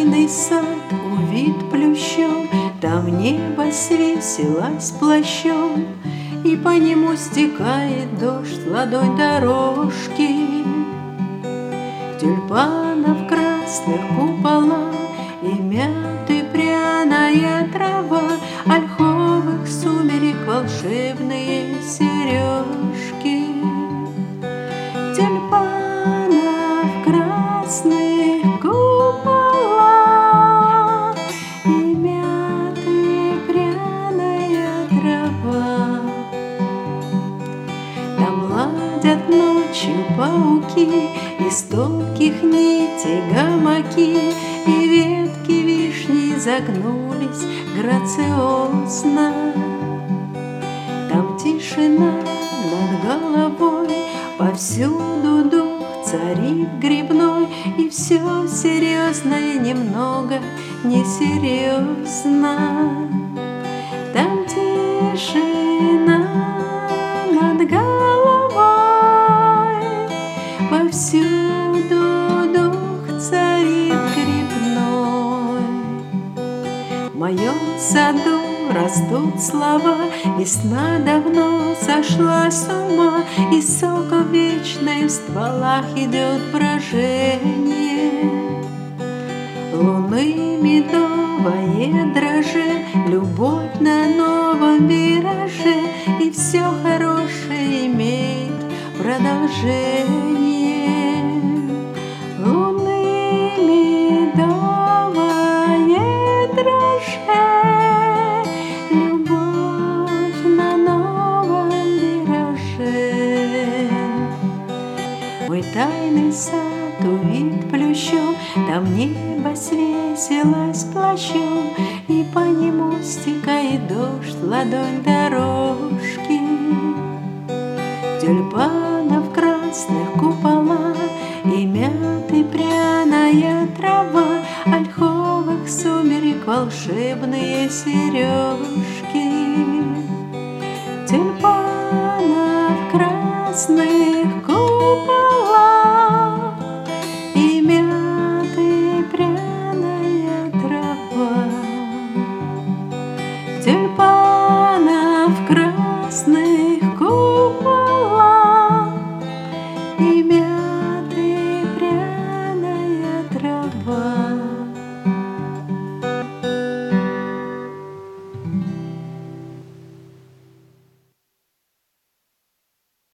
тайный сад увит плющом, там небо свесилось плащом, и по нему стекает дождь в ладонь дорожки. Тюльпанов красных купола и мяты пряная трава, ольховых сумерек волшебные сережки. Тюльпанов красных купола и мяты пряная трава. Там ладят ночью пауки, из тонких нитей гамаки, и ветки вишни загнулись грациозно. Там тишина над головой, повсюду дух царит грибной, и все серьезное немного несерьезно. Там тишина над головой, повсюду дух царит грибной. В моем саду растут слова, весна давно сошла с ума, и соком вечной в стволах идет брожение. Луны медовое дроже, любовь на новом вираже, и все хорошее имеет продолжение. Луны медовое дроже, любовь на новом вираже. Мой тайный сад увит плющом, там небо свесилось плащом, и по нему стекает дождь в ладонь дорожки. Тюльпанов красных купола и мяты пряная трава, ольховых сумерек волшебные сережки. Тюльпанов красных